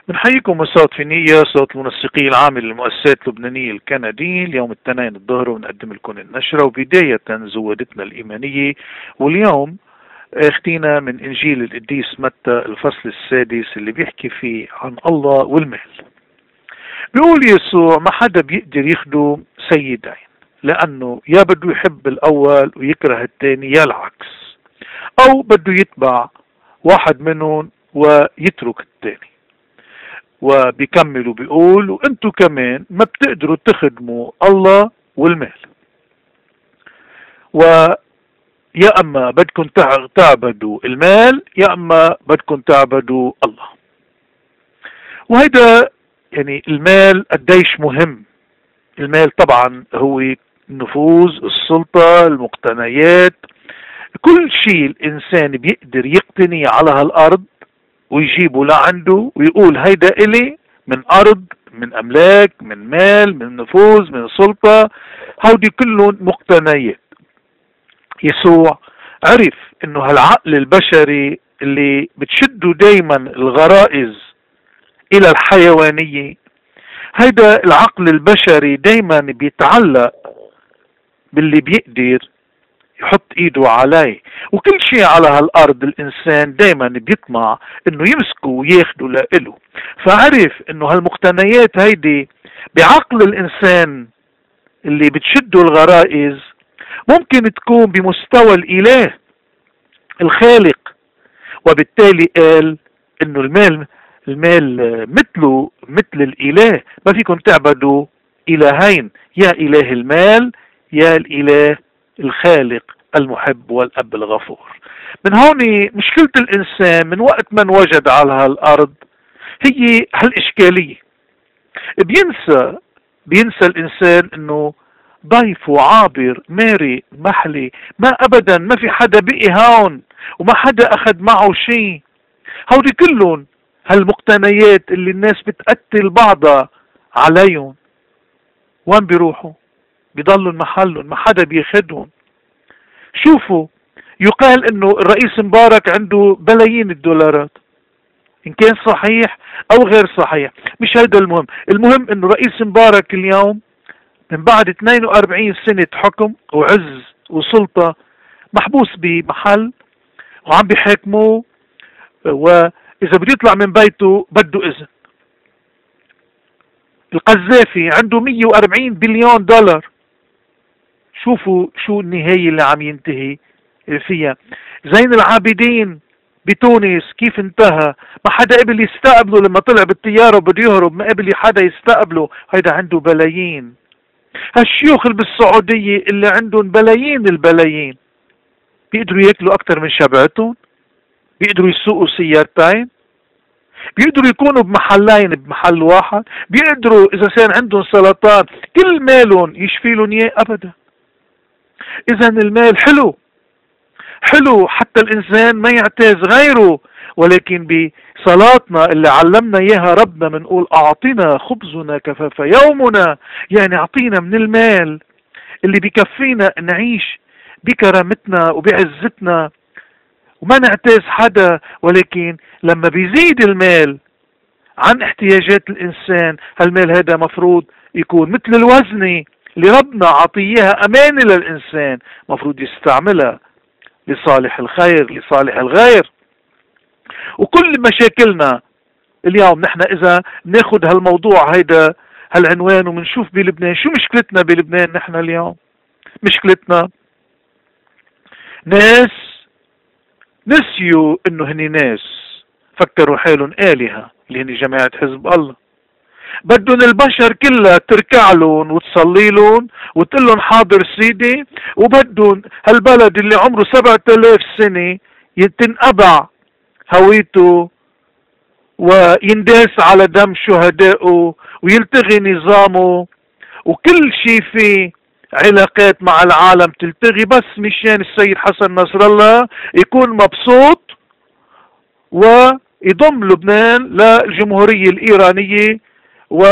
بنحييكم مساء في نية صوت المنسقي العام للمؤسسات اللبنانية الكندية. اليوم التنين الظهر ونقدم لكم النشرة. وبداية زودتنا الإيمانية، واليوم اختينا من إنجيل القديس متى الفصل السادس اللي بيحكي فيه عن الله والمال. بيقول يسوع ما حدا بيقدر يخدم سيدين، لأنه يا بده يحب الأول ويكره الثاني يا العكس، أو بده يتبع واحد منهم ويترك الثاني. وبيكمل وبيقول وانتوا كمان ما بتقدروا تخدموا الله والمال، ويا اما بدكم تعبدوا المال يا اما بدكم تعبدوا الله. وهيدا يعني المال قديش مهم. المال طبعا هو النفوذ، السلطة، المقتنيات، كل شيء الانسان بيقدر يقتني على هالارض ويجيبه لعنده ويقول هيدا إلي، من أرض، من أملاك، من مال، من نفوذ، من سلطة. هودي كلهم مقتنيات. يسوع عرف انه هالعقل البشري اللي بتشده دايما الغرائز الى الحيوانية، هيدا العقل البشري دايما بيتعلق باللي بيقدر يحط ايده عليه، وكل شيء على هالارض الانسان دايما بيطمع انه يمسكه وياخده لإله. فعرف انه هالمقتنيات هيدي بعقل الانسان اللي بتشده الغرائز ممكن تكون بمستوى الاله الخالق، وبالتالي قال انه المال مثله مثل الاله. ما فيكم تعبدوا الهين، يا اله المال يا الاله الخالق المحب والأب الغفور. من هون مشكلة الإنسان من وقت ما انوجد على هالأرض هي هالإشكالية. بينسى الإنسان إنه ضيف وعابر ماري محلي، ما أبدا ما في حدا بقي هون وما حدا أخذ معه شيء. هودي كلهم هالمقتنيات اللي الناس بتقتل بعضها عليهم، وين بيروحوا؟ بيضلوا محلهم، ما حدا بياخدهم. شوفوا، يقال انه الرئيس مبارك عنده بلايين الدولارات، ان كان صحيح او غير صحيح مش هيدا المهم. المهم انه رئيس مبارك اليوم من بعد 42 سنة حكم وعز وسلطة محبوس بمحل وعم بيحاكموه، واذا بده يطلع من بيته بده اذن. القذافي عنده 140 بليون دولار. شوفوا شو النهاية اللي عم ينتهي فيها. زين العابدين بتونس كيف انتهى؟ ما حدا قبل يستقبله لما طلع بالطيارة وبده يهرب، ما قبل حدا يستقبله. هيدا عنده بلايين. هالشيوخ اللي بالسعودية اللي عندهم بلايين البلايين بيقدروا ياكلوا اكتر من شبعتهم؟ بيقدروا يسوقوا سيارتين؟ بيقدروا يكونوا بمحلين بمحل واحد؟ بيقدروا اذا كان عندهم سرطان كل مالهم يشفي لهم اياه؟ ابدا. اذا المال حلو حتى الانسان ما يعتاز غيره، ولكن بصلاتنا اللي علمنا اياها ربنا بنقول اعطنا خبزنا كفاف يومنا، يعني اعطينا من المال اللي بكفينا نعيش بكرامتنا وبعزتنا وما نعتاز حدا. ولكن لما بيزيد المال عن احتياجات الانسان، هالمال هذا مفروض يكون مثل الوزنة اللي ربنا عطيها امانة للانسان، مفروض يستعملها لصالح الخير، لصالح الغير. وكل مشاكلنا اليوم نحن اذا ناخد هالموضوع هيدا هالعنوان ومنشوف بلبنان شو مشكلتنا بلبنان. نحن اليوم مشكلتنا ناس نسيوا انه هني ناس، فكروا حالهم آلهة اللي هني جماعة حزب الله. بدهم البشر كلها تركع لهم وتصلي لهم وتقول لهم حاضر سيدي، وبدهم هالبلد اللي عمره 7000 سنة تنقبع هويته وينداس على دم شهدائه ويلتغي نظامه، وكل شيء فيه علاقات مع العالم تلتغي بس مشان السيد حسن نصر الله يكون مبسوط ويضم لبنان للجمهورية الإيرانية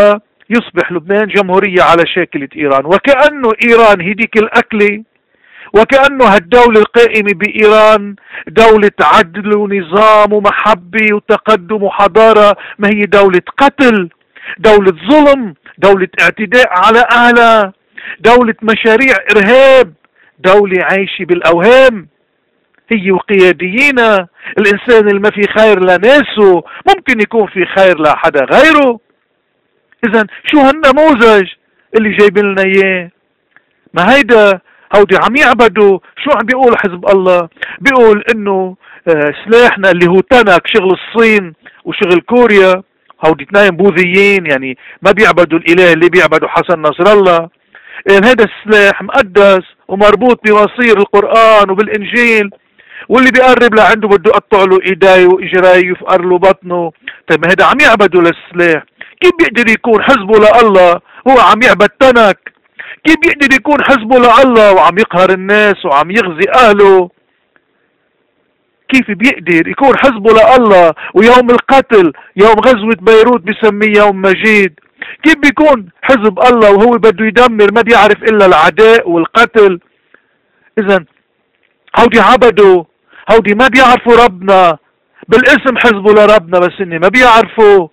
ويصبح لبنان جمهورية على شاكلة إيران، وكأنه إيران هديك الأكلة وكأنه هالدولة القائمة بإيران دولة عدل ونظام ومحبة وتقدم وحضارة، ما هي دولة قتل، دولة ظلم، دولة اعتداء على أهلها، دولة مشاريع إرهاب، دولة عايشة بالأوهام. هي وقياديينا. الإنسان اللي ما في خير لناسه ممكن يكون في خير لحدا غيره. إذا شو هالنموذج اللي جايب لنا إياه؟ ما هيدا هودي عم يعبدوا. شو عم بيقول حزب الله؟ بيقول إنه سلاحنا اللي هو تنك، شغل الصين وشغل كوريا، هودي اثنين بوذيين، يعني ما بيعبدوا الإله اللي بيعبدوا حسن نصر الله. هذا السلاح مقدس ومربوط بمصير القرآن وبالإنجيل، واللي بيقرب لعنده بده يقطع له ايديه واجريه ويفقر له بطنه. طيب هذا عم يعبدوا للسلاح، كيف بيقدر يكون حزبه لله هو عم يعبد تنك؟ كيف بيقدر يكون حزبه لله وعم يقهر الناس وعم يغزي اهله؟ كيف بيقدر يكون حزبه لله ويوم القتل، يوم غزوة بيروت بسميه يوم مجيد؟ كيف بيكون حزب الله وهو بده يدمر، ما بيعرف الا العداء والقتل؟ اذا هودي عبدوا، هودي ما بيعرفوا ربنا، بالاسم حزبوا لربنا بس اني ما بيعرفوا.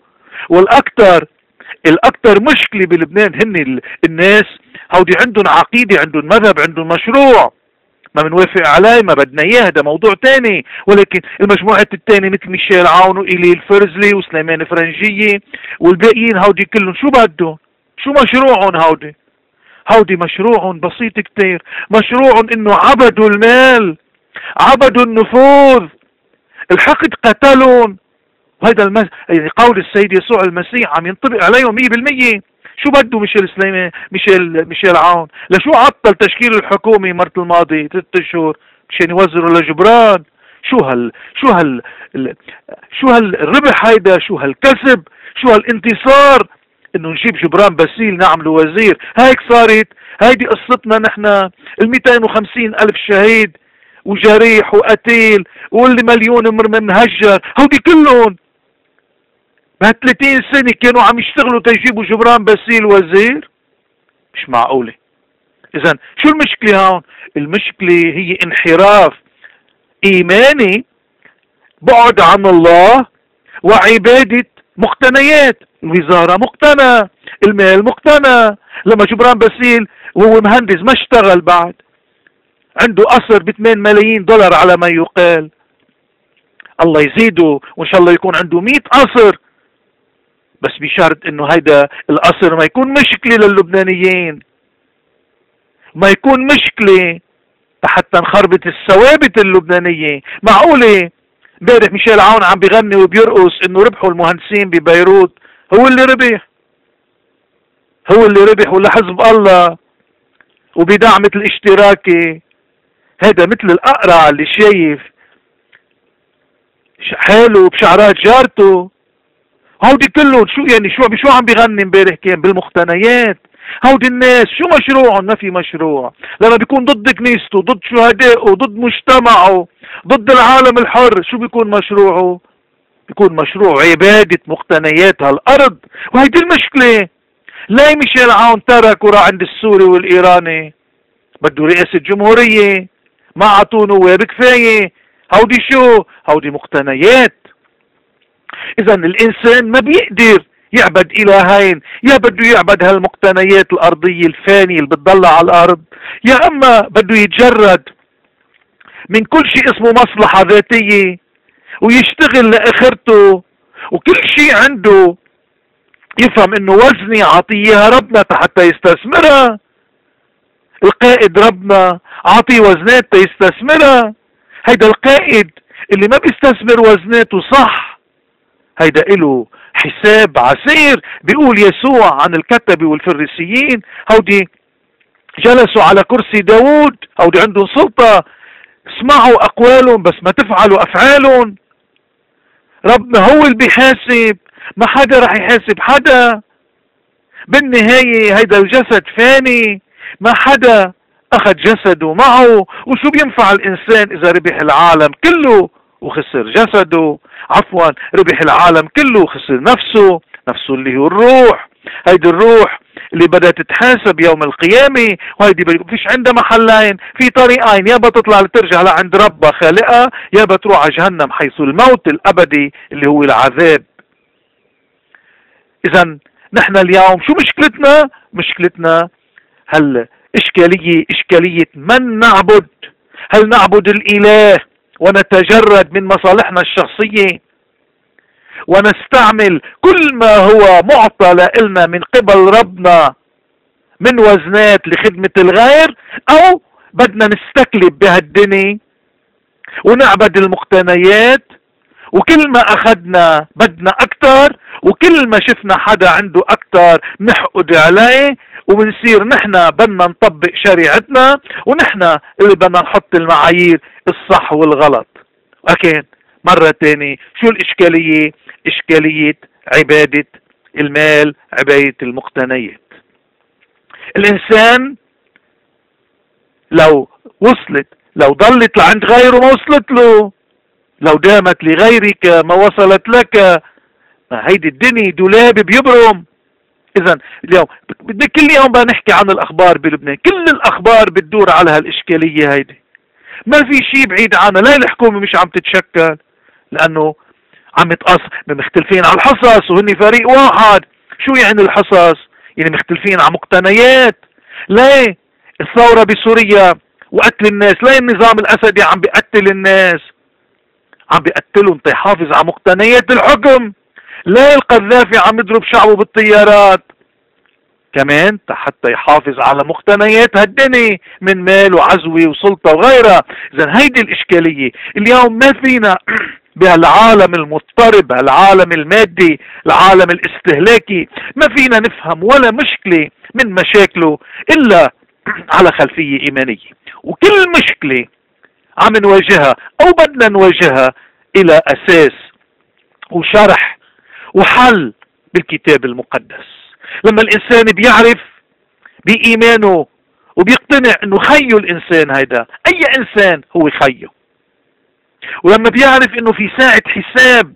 الاكثر مشكلة بلبنان هن الناس هودي عندهم عقيدة، عندهم مذهب، عندهم مشروع، ما بنوافق عليه، ما بدنا اياه، هذا موضوع تاني. ولكن المجموعات التانية مثل ميشيل عون وإيليل فرزلي وسليمان فرنجية والباقيين هودي كلهم شو بدهم؟ شو مشروعهم هودي مشروعهم بسيط كتير، مشروعهم انه عبدوا المال، عبدوا النفوذ، الحقد قتلهم. وهذا يعني قول السيد يسوع المسيح عم ينطبق عليهم 100%. شو بده ميشيل عون؟ لشو عطل تشكيل الحكومة مرت الماضي 3 اشهر مشان يوزروا لجبران؟ شو هالربح هيدا؟ شو هالكسب؟ شو هالانتصار؟ انه نجيب جبران باسيل نعمله وزير. هيك صارت، هيدي قصتنا نحن. 250 ألف شهيد وجريح وقتيل واللي مليون منهجر، هودي كلهم بها 30 سنة كانوا عم يشتغلوا تيجيبوا جبران باسيل وزير؟ مش معقولة. اذا شو المشكلة هون؟ المشكلة هي انحراف ايماني، بعد عن الله، وعبادة مقتنيات. الوزارة مقتنى، المال مقتنى. لما جبران باسيل وهو مهندس ما اشتغل بعد، عنده قصر ب8 ملايين دولار على ما يقال، الله يزيده وان شاء الله يكون عنده 100 قصر، بس بشرط انه هيدا القصر ما يكون مشكلة للبنانيين، ما يكون مشكلة حتى نخربط الثوابت اللبنانية. معقولة امبارح ميشيل عون عم بيغني وبيرقص انه ربحوا المهندسين ببيروت؟ هو اللي ربح ولا حزب الله وبدعمة الاشتراكي؟ هذا مثل الأقرع اللي شايف حاله بشعرات جارته. هودي كلهم شو عم بيغني امبارح؟ كان بالمقتنيات. هودي الناس شو مشروعهم؟ ما في مشروع. لما بيكون ضد كنيسته، ضد شهدائه، ضد مجتمعه، ضد العالم الحر، شو بيكون مشروعه؟ بيكون مشروع عبادة مقتنيات هالأرض. وهيدي المشكلة. لا ميشيل عون ترك وراح عند السوري والإيراني، بده رئاسة جمهورية، ما عطوه نواب كفاية. هودي مقتنيات. إذا الإنسان ما بيقدر يعبد إلهين، يا بده يعبد هالمقتنيات الأرضية الفانية اللي بتضل على الأرض، يا أما بده يتجرد من كل شيء اسمه مصلحة ذاتية ويشتغل لآخرته، وكل شيء عنده يفهم انه وزني عطيها ربنا حتى يستثمرها. القائد ربنا عطي وزنات يستثمرها. هيدا القائد اللي ما بيستثمر وزناته صح، هيدا له حساب عسير. بيقول يسوع عن الكتبة والفريسيين، هودي جلسوا على كرسي داود، هودي عندهم سلطة، اسمعوا أقوالهم بس ما تفعلوا أفعالهم. ربنا هو اللي بيحاسب، ما حدا رح يحاسب حدا. بالنهاية هيدا الجسد فاني، ما حدا أخذ جسده معه. وشو بينفع الإنسان إذا ربح العالم كله وخسر جسده؟ عفوا، ربح العالم كله وخسر نفسه اللي هو الروح. هيدي الروح اللي بدها تتحاسب يوم القيامة، وهيدي فيش عندها محلين، في طريقين، يا بتطلع لترجع لعند ربها خالقها، يا بتروح على جهنم حيث الموت الأبدي اللي هو العذاب. إذا نحن اليوم شو مشكلتنا؟ مشكلتنا إشكالية من نعبد. هل نعبد الإله ونتجرد من مصالحنا الشخصية ونستعمل كل ما هو معطى لنا من قبل ربنا من وزنات لخدمة الغير، أو بدنا نستكلب بهالدنيا ونعبد المقتنيات، وكل ما أخذنا بدنا أكتر، وكل ما شفنا حدا عنده أكتر نحقد عليه، وبنصير نحن بدنا نطبق شريعتنا، ونحن اللي بدنا نحط المعايير الصح والغلط. لكن مرة تانية شو الإشكالية؟ إشكالية عبادة المال، عبادة المقتنيات. الإنسان لو ضلت لعند غيره ما وصلت له، لو دامت لغيرك ما وصلت لك. ما هيدي الدنيا دولاب بيبرم. إذا اليوم كل يوم بنحكي عن الأخبار بلبنان، كل الأخبار بتدور على هالإشكالية هيدي. ما في شيء بعيد عنها، لا الحكومة مش عم تتشكل لأنه عم يتقص مختلفين على الحصص وهن فريق واحد. شو يعني الحصص؟ يعني مختلفين على مقتنيات. ليه الثورة بسوريا وقتل الناس؟ ليه النظام الأسدي عم بيقتل الناس؟ عم بيقتلهم تيحافظ على مقتنيات الحكم. ليه القذافي عم يضرب شعبه بالطيارات؟ كمان حتى يحافظ على مقتنيات هالدنيا من مال وعزوة وسلطة وغيرها. إذن هيدي الإشكالية. اليوم ما فينا بهالعالم المضطرب، هالعالم المادي، العالم الاستهلاكي، ما فينا نفهم ولا مشكلة من مشاكله إلا على خلفية إيمانية. وكل مشكلة عم نواجهها أو بدنا نواجهها إلى أساس وشرح وحل بالكتاب المقدس. لما الإنسان بيعرف بإيمانه وبيقتنع أنه خيه الإنسان، هيدا أي إنسان هو خيه، ولما بيعرف أنه في ساعة حساب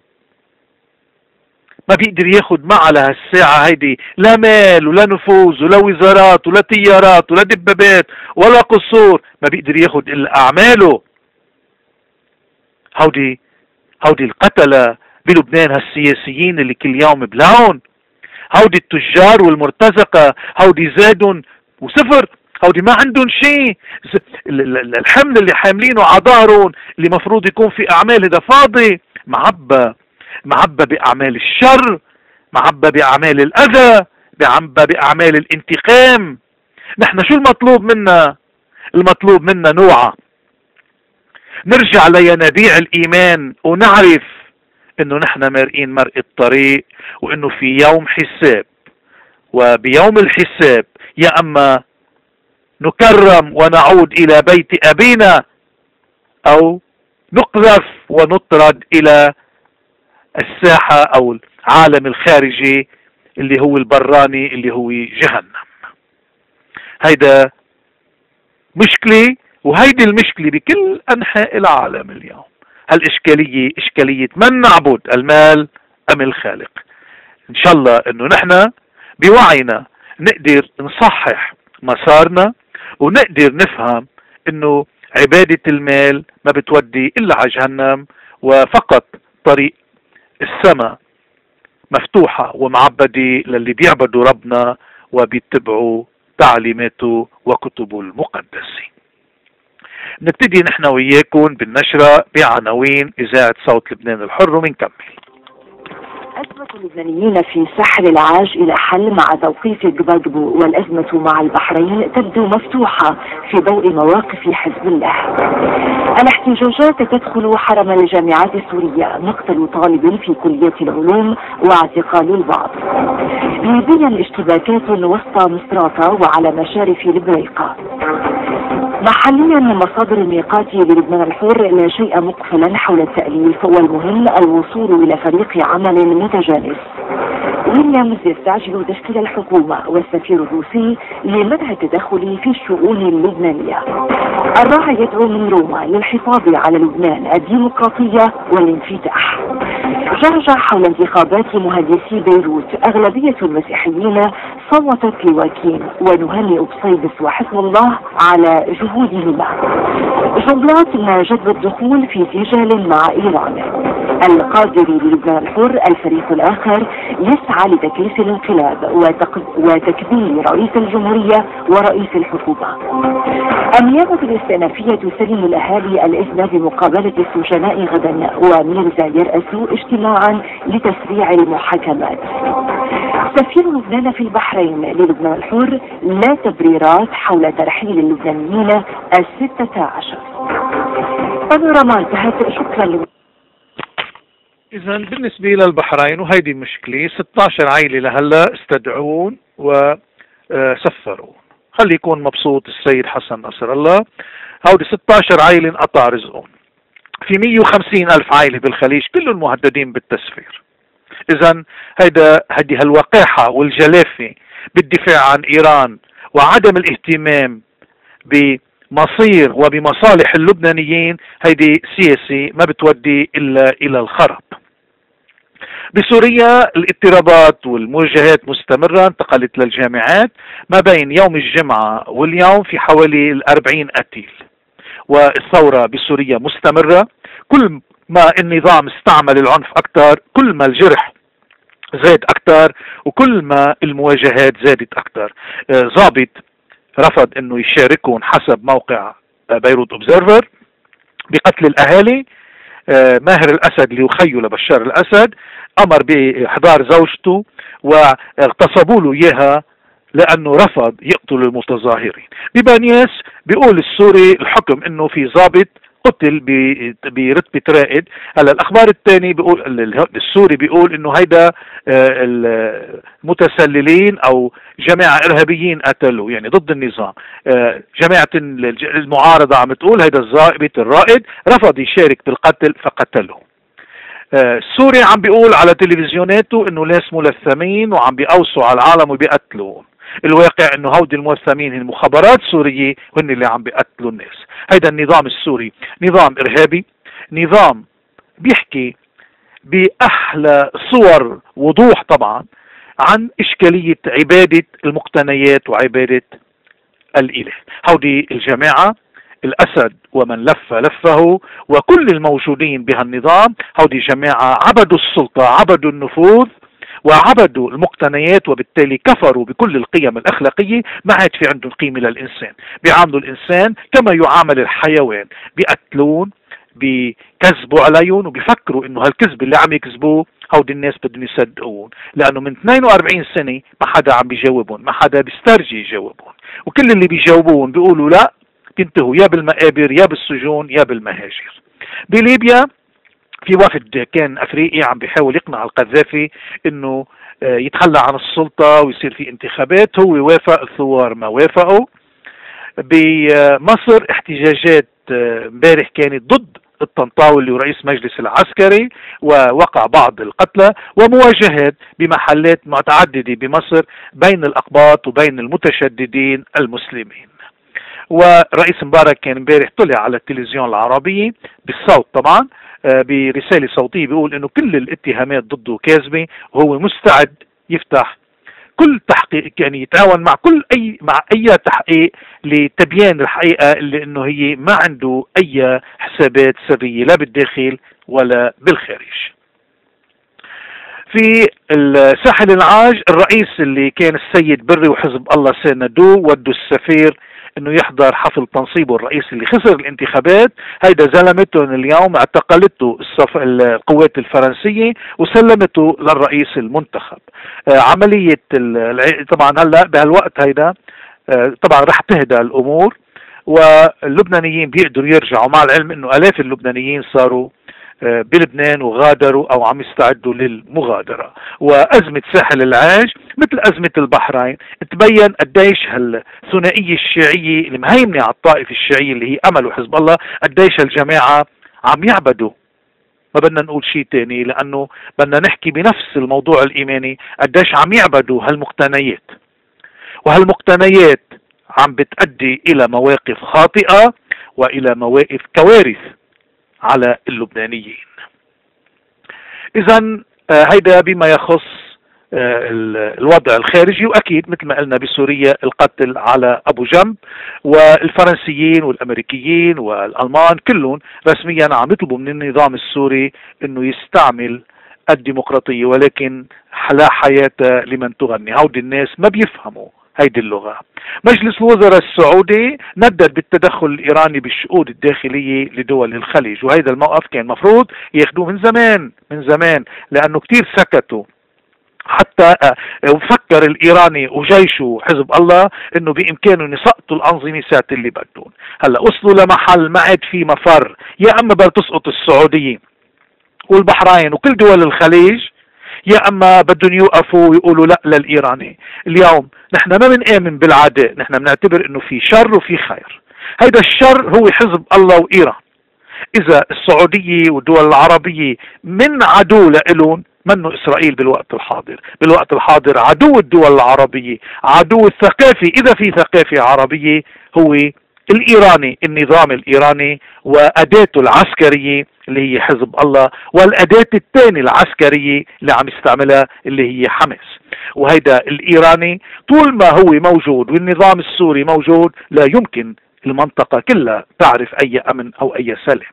ما بيقدر ياخد معه لهالساعة هيدي لا مال ولا نفوذ ولا وزارات ولا طيارات ولا دبابات ولا قصور، ما بيقدر ياخد إلا أعماله. هودي القتلة بلبنان، هالسياسيين اللي كل يوم بلون، هودي التجار والمرتزقة، هودي زادن وصفر، هودي ما عندهم شيء. الحمل اللي حاملينه على ظهرهم اللي مفروض يكون في أعمال، هذا فاضي، معبى بأعمال الشر، معبى بأعمال الأذى، معبى بأعمال الانتقام. نحن شو المطلوب منا؟ المطلوب منا نوعى، نرجع لينابيع الإيمان ونعرف انه نحن مارقين مرق الطريق، وانه في يوم حساب، وبيوم الحساب يا اما نكرم ونعود الى بيت ابينا، او نقذف ونطرد الى الساحة او العالم الخارجي اللي هو البراني اللي هو جهنم. هيدا مشكلة، وهيدي المشكلة بكل انحاء العالم اليوم. هالإشكالية إشكالية من نعبد، المال أم الخالق. إن شاء الله إنه نحن بوعينا نقدر نصحح مسارنا، ونقدر نفهم إنه عبادة المال ما بتودي إلا على جهنم، وفقط طريق السماء مفتوحة ومعبدة للي بيعبدوا ربنا وبيتبعوا تعليماته وكتبه المقدسة. نبتدي نحن وياكم بالنشرة بعناوين إذاعة صوت لبنان الحر، ومنكمل. أزمة اللبنانيين في ساحل العاج إلى حل مع توقيف جباجبو، والأزمة مع البحرين تبدو مفتوحة في ضوء مواقف حزب الله. الاحتجاجات تدخل حرم الجامعات السورية، مقتل طالب في كلية العلوم واعتقال البعض. ليبيا اشتباكات وسط مصراتة وعلى مشارف البريقة. محليا مصادر الميقات بلبنان الحر لا شيء مقفلا حول التأليف، والمهم الوصول إلى فريق عمل متجانس. ويليامز يستعجل تشكيل الحكومة، والسفير الروسي لمنع التدخل في الشؤون اللبنانية. الراعي يدعو من روما للحفاظ على لبنان الديمقراطية والانفتاح. جعجع حول انتخابات مهندسي بيروت، أغلبية المسيحيين صوتت لواكين ونهنئ بصيدس وحزب الله على جهودهما. جنبلاط نجد الدخول في سجال مع إيران. القادري للبنان الحر الفريق الآخر يسعى لتكريس الانقلاب وتكبير رئيس الجمهورية ورئيس الحكومة. النيابة الاستئنافية تسلم الأهالي الإذن بمقابلة السجناء غدا، وميرزا يرأس اجتماعا لتسريع المحاكمات. سفير لبنان في البحرين للبنان الحر: لا تبريرات حول ترحيل اللبنانيين 16. بانوراما انتهت. شكرا. إذا بالنسبة للبحرين وهيدي مشكلة، 16 عائلة لهلا استدعون وسفرون. خلي يكون مبسوط السيد حسن نصر الله. هودي 16 عائلة انقطع رزقهم. في 150 ألف عائلة بالخليج كلهم مهددين بالتسفير. إذا هيدي هالوقاحة والجلافة بالدفاع عن إيران وعدم الاهتمام بمصير وبمصالح اللبنانيين، هيدي سياسة ما بتودي إلا إلى الخرب. بسوريا الاضطرابات والمواجهات مستمرة، انتقلت للجامعات. ما بين يوم الجمعة واليوم في حوالي 40 قتيل، والثورة بسوريا مستمرة. كل ما النظام استعمل العنف أكثر، كل ما الجرح زاد أكثر، وكل ما المواجهات زادت أكثر. ضابط رفض أنه يشاركون حسب موقع بيروت أوبزرفر بقتل الأهالي. ماهر الأسد اللي هو خيه لبشار الأسد أمر بإحضار زوجته واغتصبوا له إياها لأنه رفض يقتل المتظاهرين. ببانياس بيقول السوري الحكم أنه في ضابط قتل برتبة رائد. هلا الأخبار الثاني بيقول السوري بيقول أنه هيدا المتسللين أو جماعة إرهابيين قتلوا، يعني ضد النظام. جماعة المعارضة عم تقول هيدا الضابط الرائد رفض يشارك بالقتل فقتله. السوري عم بيقول على تلفزيوناته انه ناس ملثمين وعم بيقوصوا على العالم وبيقتلوا. الواقع انه هودي الملثمين هي المخابرات السورية هن اللي عم بيقتلوا الناس. هيدا النظام السوري نظام ارهابي، نظام بيحكي باحلى صور وضوح طبعا عن اشكالية عبادة المقتنيات وعبادة الاله. هودي الجماعة الأسد ومن لف لفه وكل الموجودين بهالنظام، هودي جماعة عبدوا السلطة، عبدوا النفوذ وعبدوا المقتنيات، وبالتالي كفروا بكل القيم الأخلاقية. ما عاد في عندهم قيمة للإنسان، بيعاملوا الإنسان كما يعامل الحيوان، بيقتلون، بيكذبوا عليهم، وبيفكروا إنه هالكذب اللي عم يكذبوه هودي الناس بدهم يصدقون، لأنه من 42 سنة ما حدا عم بيجاوبهم، ما حدا بيسترجي يجاوبهم، وكل اللي بيجاوبون بيقولوا لا، بينتهوا يا بالمقابر يا بالسجون يا بالمهاجر. بليبيا في وفد كان افريقي عم بيحاول يقنع القذافي انه يتخلى عن السلطة ويصير في انتخابات، هو وافق، الثوار ما وافقوا. بمصر احتجاجات امبارح كانت ضد الطنطاوي اللي هو رئيس مجلس العسكري، ووقع بعض القتلى، ومواجهات بمحلات متعددة بمصر بين الأقباط وبين المتشددين المسلمين. ورئيس مبارك كان امبارح طلع على التلفزيون العربي بالصوت طبعا برسالة صوتية بيقول انه كل الاتهامات ضده كاذبة، وهو مستعد يفتح كل تحقيق، يعني يتعاون مع اي تحقيق لتبيان الحقيقة اللي انه هي ما عنده اي حسابات سرية لا بالداخل ولا بالخارج. في الساحل العاج الرئيس اللي كان السيد بري وحزب الله ساندوه ودوا السفير انه يحضر حفل تنصيبه الرئيسي اللي خسر الانتخابات. هيدا زلمتهم اليوم، اعتقلته القوات الفرنسية وسلمته للرئيس المنتخب. عملية طبعا هلا بهالوقت هيدا طبعا رح تهدى الامور واللبنانيين بيقدروا يرجعوا، مع العلم انه الاف اللبنانيين صاروا بلبنان وغادروا او عم يستعدوا للمغادرة. وازمة ساحل العاج مثل ازمة البحرين تبين قديش هالثنائية الشيعية اللي مهيمنة على الطائفة الشيعية اللي هي امل وحزب الله، قديش هالجماعة عم يعبدوا. ما بدنا نقول شيء تاني لانه بدنا نحكي بنفس الموضوع الايماني، قديش عم يعبدوا هالمقتنيات، وهالمقتنيات عم بتؤدي الى مواقف خاطئة والى مواقف كوارث على اللبنانيين. اذا هيدا بما يخص الوضع الخارجي، واكيد مثل ما قلنا بسوريا القتل على ابو جنب، والفرنسيين والامريكيين والالمان كلهم رسميا عم يطلبوا من النظام السوري انه يستعمل الديمقراطية، ولكن لا حياة لمن تغني. هودي الناس ما بيفهموا هيدي اللغة. مجلس الوزراء السعودي ندد بالتدخل الإيراني بالشؤون الداخلية لدول الخليج، وهذا الموقف كان مفروض ياخدوه من زمان لأنه كتير سكتوا. حتى فكر الإيراني وجيشه حزب الله انه بامكانهم يسقطوا الانظميسات اللي بدهم. هلا وصلوا لمحل ما عاد في مفر، يا اما بدها تسقط السعودية والبحرين وكل دول الخليج، يا اما بدهم يوقفوا ويقولوا لا للايراني. اليوم نحن ما بنآمن بالعداء، نحن بنعتبر انه في شر وفي خير. هيدا الشر هو حزب الله وايران. اذا السعودية والدول العربية من عدو لإلهم منه اسرائيل بالوقت الحاضر عدو الدول العربية، عدو الثقافة اذا في ثقافة عربية هو الإيراني، النظام الإيراني وأداته العسكرية اللي هي حزب الله، والأداة الثانية العسكرية اللي عم يستعملها اللي هي حماس. وهيدا الإيراني طول ما هو موجود والنظام السوري موجود لا يمكن المنطقة كلها تعرف أي أمن أو أي سلام.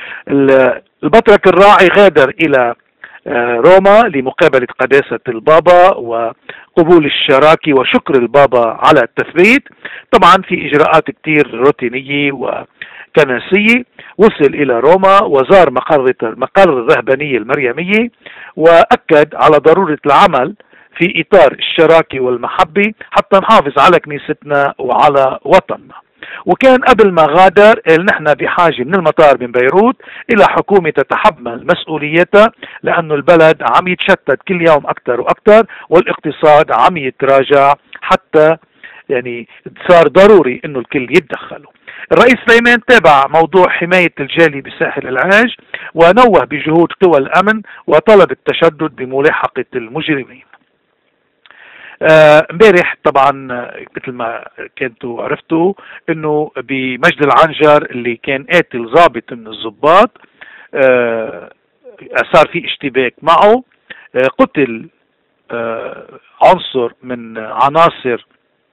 البطرك الراعي غادر إلى روما لمقابلة قداسة البابا وقبول الشراكة وشكر البابا على التثبيت. طبعا في إجراءات كتير روتينية وكنسية. وصل إلى روما وزار مقر الرهبانية المريمية، وأكد على ضرورة العمل في إطار الشراكة والمحبة حتى نحافظ على كنيستنا وعلى وطننا. وكان قبل ما غادر قال نحن بحاجة من المطار من بيروت إلى حكومة تتحمل مسؤوليتها، لأنه البلد عم يتشتت كل يوم أكثر وأكثر والاقتصاد عم يتراجع، حتى يعني صار ضروري إنه الكل يتدخلوا. الرئيس سليمان تابع موضوع حماية الجالي بساحل العاج ونوه بجهود قوى الأمن وطلب التشدد بملاحقة المجرمين. امبارح طبعا مثل ما كنتوا عرفتوا انه بمجد العنجر اللي كان قاتل ضابط من الضباط صار في اشتباك معه، قتل عنصر من عناصر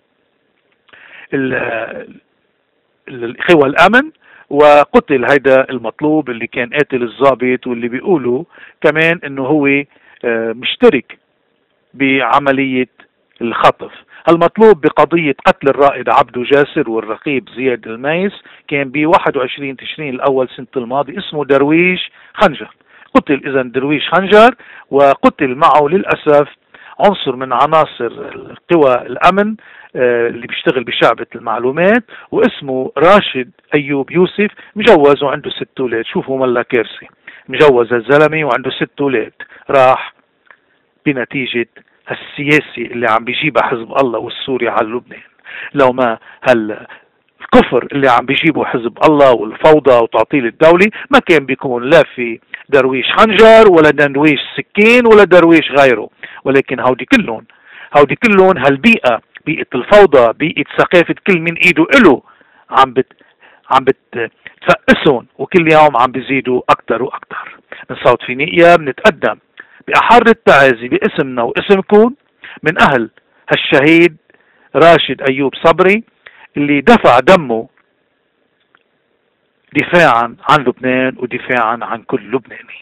قوى الامن، وقتل هيدا المطلوب اللي كان قاتل الضابط، واللي بيقولوا كمان انه هو مشترك بعملية الخطف. المطلوب بقضية قتل الرائد عبدو جاسر والرقيب زياد المايس كان ب 21 تشرين الأول سنة الماضي، اسمه درويش خنجر. قتل إذن درويش خنجر، وقتل معه للأسف عنصر من عناصر قوى الأمن اللي بيشتغل بشعبة المعلومات، واسمه راشد أيوب يوسف، مجوز وعنده 6 أولاد. شوفوا ملا كارثة، مجوز الزلمة وعنده 6 أولاد، راح بنتيجة السياسي اللي عم بيجيبها حزب الله والسوري على لبنان. لو ما الكفر اللي عم بيجيبه حزب الله والفوضى وتعطيل الدولة ما كان بيكون لا في درويش خنجر ولا درويش سكين ولا درويش غيره. ولكن هودي كلهم هالبيئة، بيئة الفوضى، بيئة ثقافة كل من ايده إله عم بتفقسهم، وكل يوم عم بيزيدوا أكتر وأكتر. من صوت فينيقيا بنتقدم بأحر التعازي باسمنا واسمكم من أهل هالشهيد راشد أيوب صبري اللي دفع دمه دفاعا عن لبنان ودفاعا عن كل لبناني.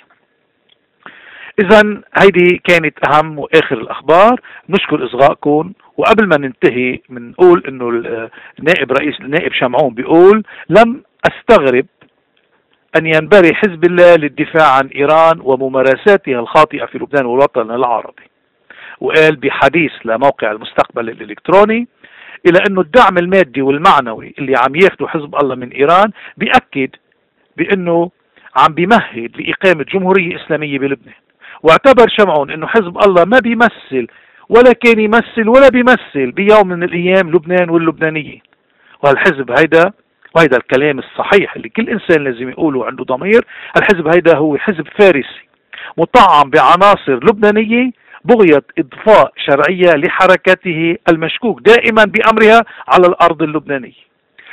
إذن هيدي كانت أهم وآخر الأخبار. نشكر إصغائكم، وقبل ما ننتهي بنقول إنه النائب شمعون بيقول لم أستغرب أن ينبري حزب الله للدفاع عن إيران وممارساتها الخاطئة في لبنان والوطن العربي. وقال بحديث لموقع المستقبل الإلكتروني إلى أنه الدعم المادي والمعنوي اللي عم ياخده حزب الله من إيران بيأكد بأنه عم بيمهد لإقامة جمهورية إسلامية بلبنان. واعتبر شمعون أنه حزب الله ما بيمثل ولا كان يمثل ولا بيمثل بيوم من الأيام لبنان واللبنانيين. وهالحزب هيدا، وهيدا الكلام الصحيح اللي كل إنسان لازم يقوله عنده ضمير، الحزب هيدا هو حزب فارسي مطعم بعناصر لبنانية بغية إضفاء شرعية لحركته المشكوك دائما بأمرها على الأرض اللبنانية.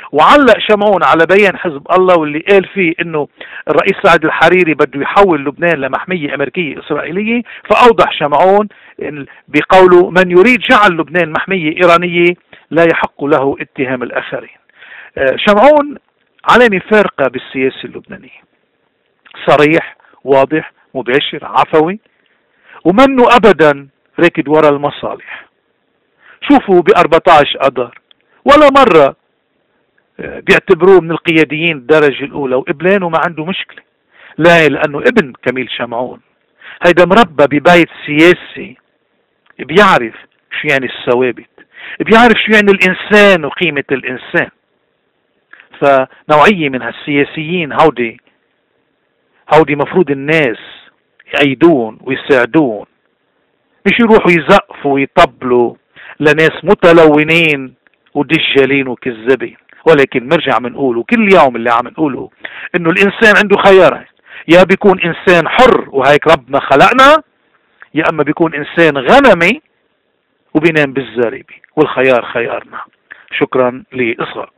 وعلق شمعون على بيان حزب الله واللي قال فيه انه الرئيس سعد الحريري بده يحول لبنان لمحمية امريكية اسرائيلية. فاوضح شمعون بقوله: من يريد جعل لبنان محمية ايرانية لا يحق له اتهام الاخرين. شمعون علامة فارقة بالسياسة اللبنانية، صريح واضح مباشر عفوي، ومنه ابدا راكد وراء المصالح. شوفوا ب14 اذار ولا مرة بيعتبروه من القياديين الدرجة الاولى، وقبلانه ما عنده مشكلة. لا، لانه ابن كميل شمعون، هيدا مربى ببيت سياسي بيعرف شو يعني الثوابت، بيعرف شو يعني الانسان وقيمة الانسان. فنوعية من هالسياسيين هودي مفروض الناس يأيدون ويساعدون، مش يروحوا يزقفوا ويطبلوا لناس متلونين ودجالين وكذابين. ولكن نرجع منقوله كل يوم اللي عم نقوله انه الانسان عنده خيارين: يا بيكون انسان حر وهيك ربنا خلقنا، يا اما بيكون انسان غنمي وبينام بالزريبة، والخيار خيارنا. شكرا لإصغائكم.